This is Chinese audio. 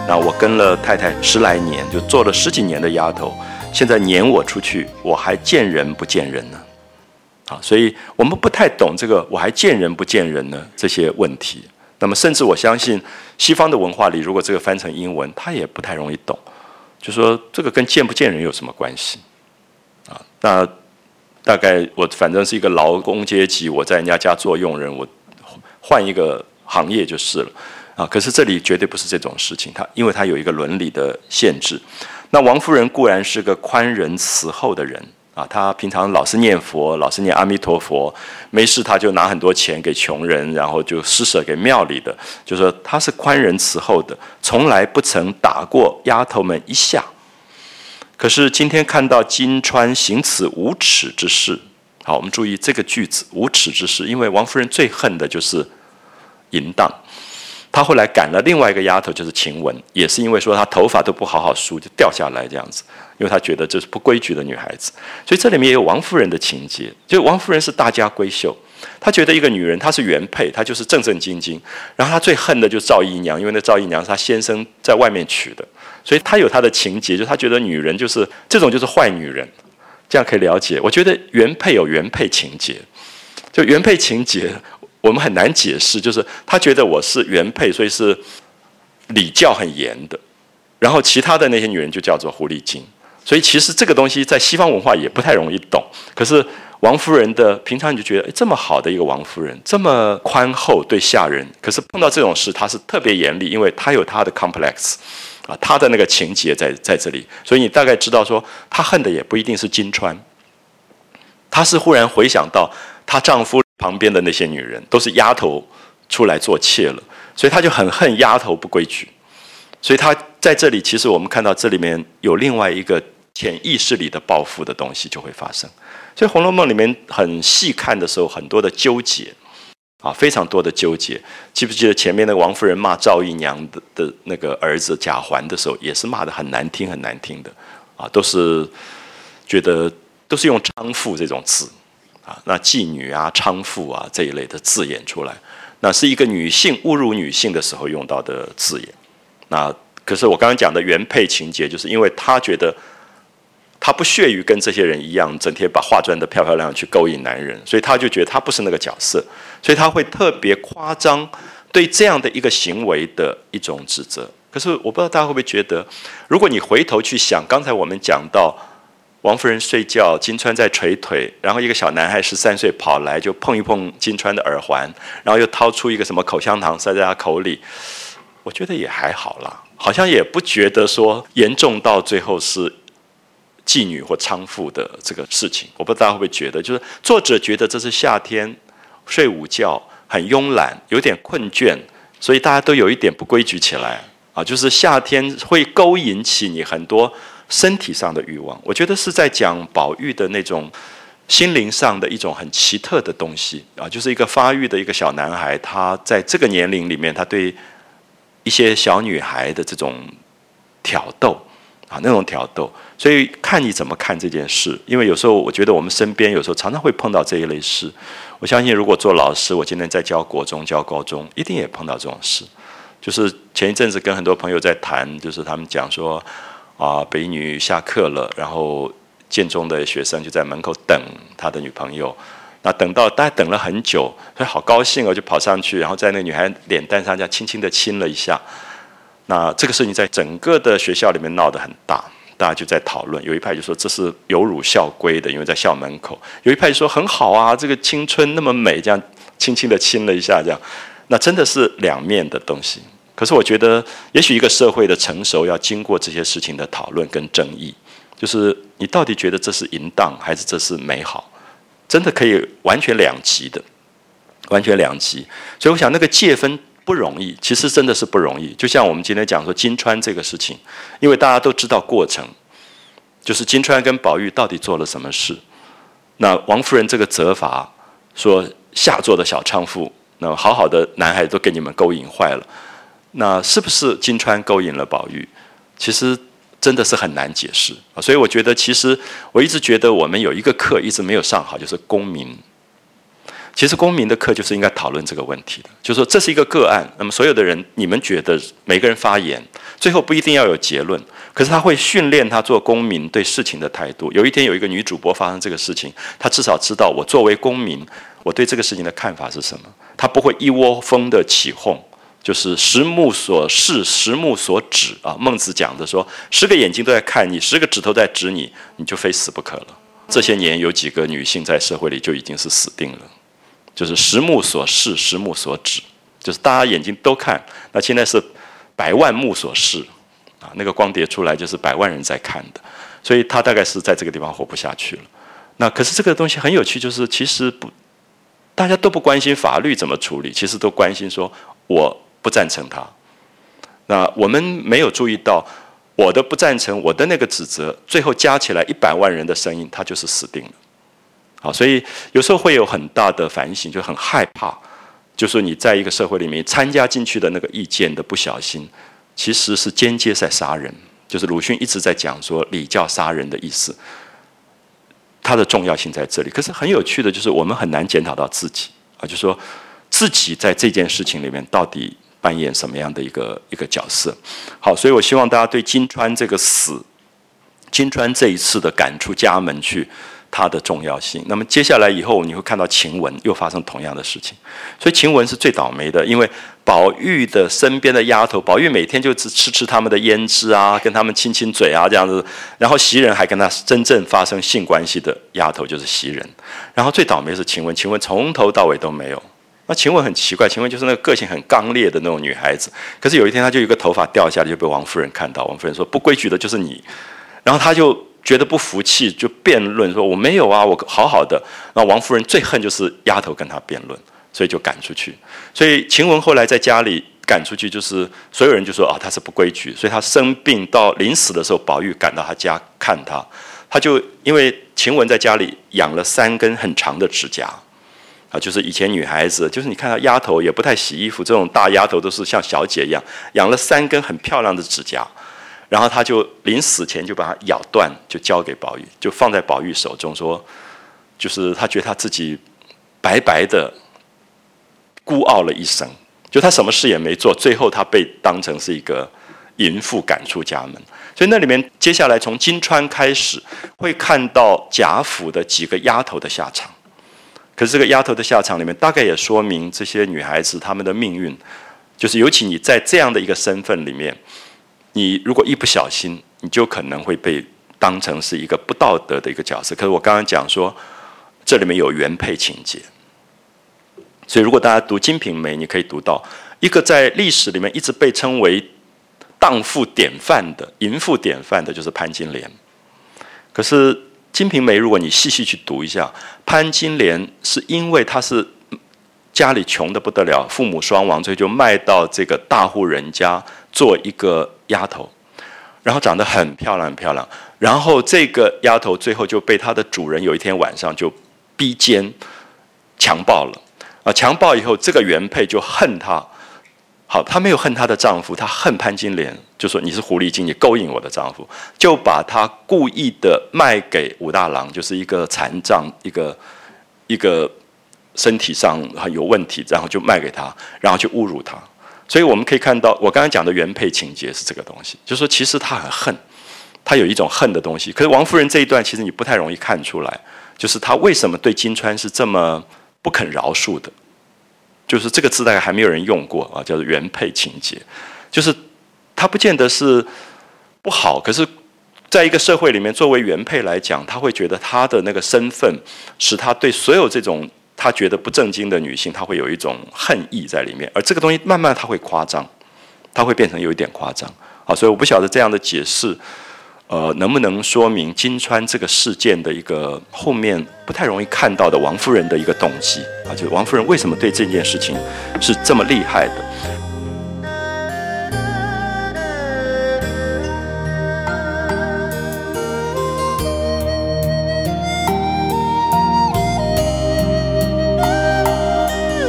那我跟了太太10来年，就做了10几年的丫头，现在撵我出去，我还见人不见人呢？所以我们不太懂这个"我还见人不见人呢"这些问题。那么甚至我相信西方的文化里，如果这个翻成英文，他也不太容易懂，就说这个跟见不见人有什么关系那大概我反正是一个劳工阶级，我在人家家做佣人，我换一个行业就是了可是这里绝对不是这种事情，因为它有一个伦理的限制。那王夫人固然是个宽仁慈厚的人他平常老是念佛，老是念阿弥陀佛，没事他就拿很多钱给穷人，然后就施舍给庙里的，就说他是宽仁慈厚的，从来不曾打过丫头们一下。可是今天看到金钏行此无耻之事，好，我们注意这个句子无耻之事，因为王夫人最恨的就是淫荡。她后来赶了另外一个丫头，就是晴雯，也是因为说她头发都不好好梳，就掉下来这样子，因为她觉得这是不规矩的女孩子。所以这里面也有王夫人的情节，就王夫人是大家闺秀，她觉得一个女人她是原配，她就是正正经经，然后她最恨的就是赵姨娘，因为那赵姨娘是她先生在外面娶的，所以她有她的情节，就她觉得女人就是这种就是坏女人，这样可以了解。我觉得原配有原配情节，就原配情节我们很难解释，就是他觉得我是原配，所以是礼教很严的，然后其他的那些女人就叫做狐狸精。所以其实这个东西在西方文化也不太容易懂。可是王夫人的平常你就觉得这么好的一个王夫人，这么宽厚对下人，可是碰到这种事她是特别严厉，因为她有她的 complex她的那个情节在这里。所以你大概知道说她恨的也不一定是金钏，她是忽然回想到她丈夫旁边的那些女人都是丫头出来做妾了，所以她就很恨丫头不规矩。所以她在这里，其实我们看到这里面有另外一个潜意识里的报复的东西就会发生。所以《红楼梦》里面很细看的时候，很多的纠结非常多的纠结。记不记得前面那个王夫人骂赵姨娘的那个儿子贾环的时候，也是骂得很难听很难听的都是觉得都是用娼妇这种字那妓女娼妇这一类的字眼出来，那是一个女性侮辱女性的时候用到的字眼。那可是我刚刚讲的原配情节，就是因为她觉得她不屑于跟这些人一样，整天把化妆得漂漂亮亮去勾引男人，所以她就觉得她不是那个角色，所以她会特别夸张对这样的一个行为的一种指责。可是我不知道大家会不会觉得，如果你回头去想，刚才我们讲到王夫人睡觉，金钏在捶腿，然后一个小男孩13岁跑来就碰一碰金钏的耳环，然后又掏出一个什么口香糖塞在他口里，我觉得也还好啦，好像也不觉得说严重到最后是妓女或娼妇的这个事情。我不知道大家会不会觉得，就是作者觉得这是夏天睡午觉很慵懒，有点困倦，所以大家都有一点不规矩起来就是夏天会勾引起你很多身体上的欲望。我觉得是在讲宝玉的那种心灵上的一种很奇特的东西就是一个发育的一个小男孩，他在这个年龄里面，他对一些小女孩的这种挑逗那种挑逗。所以看你怎么看这件事，因为有时候我觉得我们身边有时候常常会碰到这一类事。我相信如果做老师，我今天在教国中教高中，一定也碰到这种事。就是前一阵子跟很多朋友在谈，就是他们讲说北一女下课了，然后建中的学生就在门口等他的女朋友，那等到大概等了很久，所以好高兴就跑上去，然后在那个女孩脸蛋上这样轻轻的亲了一下。那这个事情在整个的学校里面闹得很大，大家就在讨论。有一派就说这是有辱校规的，因为在校门口；有一派就说很好这个青春那么美，这样轻轻的亲了一下，这样。那真的是两面的东西。可是我觉得也许一个社会的成熟要经过这些事情的讨论跟争议，就是你到底觉得这是淫荡还是这是美好，真的可以完全两极的，完全两极。所以我想那个界分不容易，其实真的是不容易。就像我们今天讲说金钏这个事情，因为大家都知道过程，就是金钏跟宝玉到底做了什么事。那王夫人这个责罚说下作的小娼妇，那好好的男孩都给你们勾引坏了，那是不是金钏勾引了宝玉？其实真的是很难解释。所以我觉得其实我一直觉得我们有一个课一直没有上好，就是公民。 其实公民的课就是应该讨论这个问题的，就是说这是一个个案，那么所有的人，你们觉得每个人发言，最后不一定要有结论，可是他会训练他做公民对事情的态度。有一天有一个女主播发生这个事情，她至少知道我作为公民，我对这个事情的看法是什么，她不会一窝蜂的起哄。就是十目所视，十目所指啊。孟子讲的说，10个眼睛都在看你，10个指头在指你，你就非死不可了。这些年有几个女性在社会里就已经是死定了。就是十目所视，十目所指，就是大家眼睛都看。那现在是100万目所视啊，那个光碟出来就是100万人在看的，所以他大概是在这个地方活不下去了。那可是这个东西很有趣，就是其实不，大家都不关心法律怎么处理，其实都关心说我不赞成他。那我们没有注意到我的不赞成，我的那个指责，最后加起来100万人的声音，他就是死定了。好，所以有时候会有很大的反省，就很害怕，就是你在一个社会里面参加进去的那个意见的不小心，其实是间接在杀人。就是鲁迅一直在讲说礼教杀人的意思，它的重要性在这里。可是很有趣的就是我们很难检讨到自己啊，就是说自己在这件事情里面到底扮演什么样的一个角色。好，所以我希望大家对金川这个死，金川这一次的赶出家门去，它的重要性。那么接下来以后你会看到晴雯又发生同样的事情，所以晴雯是最倒霉的，因为宝玉的身边的丫头，宝玉每天就只吃他们的胭脂啊，跟他们亲亲嘴啊这样子，然后袭人还跟他真正发生性关系的丫头就是袭人，然后最倒霉是晴雯，晴雯从头到尾都没有。那晴雯很奇怪，晴雯就是那个个性很刚烈的那种女孩子，可是有一天她就有一个头发掉下来，就被王夫人看到，王夫人说不规矩的就是你，然后她就觉得不服气，就辩论说我没有啊，我好好的。然后王夫人最恨就是丫头跟她辩论，所以就赶出去。所以晴雯后来在家里赶出去，就是所有人就说啊，她是不规矩，所以她生病到临死的时候，宝玉赶到她家看她，她就因为晴雯在家里养了3根很长的指甲。啊，就是以前女孩子，就是你看到丫头也不太洗衣服，这种大丫头都是像小姐一样，养了3根很漂亮的指甲，然后她就临死前就把它咬断，就交给宝玉，就放在宝玉手中，说，就是她觉得她自己白白的孤傲了一生，就她什么事也没做，最后她被当成是一个淫妇赶出家门。所以那里面接下来从金钏开始，会看到贾府的几个丫头的下场。可是这个丫头的下场里面，大概也说明这些女孩子她们的命运，就是尤其你在这样的一个身份里面，你如果一不小心，你就可能会被当成是一个不道德的一个角色。可是我刚刚讲说，这里面有原配情节，所以如果大家读《金瓶梅》，你可以读到一个在历史里面一直被称为荡妇典范的、淫妇典范的，就是潘金莲。可是《金瓶梅》，如果你细细去读一下，潘金莲是因为她是家里穷得不得了，父母双亡，所以就卖到这个大户人家做一个丫头，然后长得很漂亮很漂亮，然后这个丫头最后就被她的主人有一天晚上就逼奸强暴了啊！强暴以后，这个原配就恨她。好，她没有恨她的丈夫，她恨潘金莲，就说你是狐狸精，你勾引我的丈夫，就把她故意的卖给武大郎，就是一个残障，一个身体上很有问题，然后就卖给他，然后就侮辱他。所以我们可以看到，我刚才讲的原配情节是这个东西，就是说其实他很恨，他有一种恨的东西。可是王夫人这一段其实你不太容易看出来，就是他为什么对金钏是这么不肯饶恕的。就是这个字大概还没有人用过啊，叫做原配情节，就是他不见得是不好，可是在一个社会里面，作为原配来讲，他会觉得他的那个身份使他对所有这种他觉得不正经的女性，他会有一种恨意在里面，而这个东西慢慢他会夸张，他会变成有一点夸张啊，所以我不晓得这样的解释。能不能说明金钏这个事件的一个后面不太容易看到的王夫人的一个动机啊？就是王夫人为什么对这件事情是这么厉害的？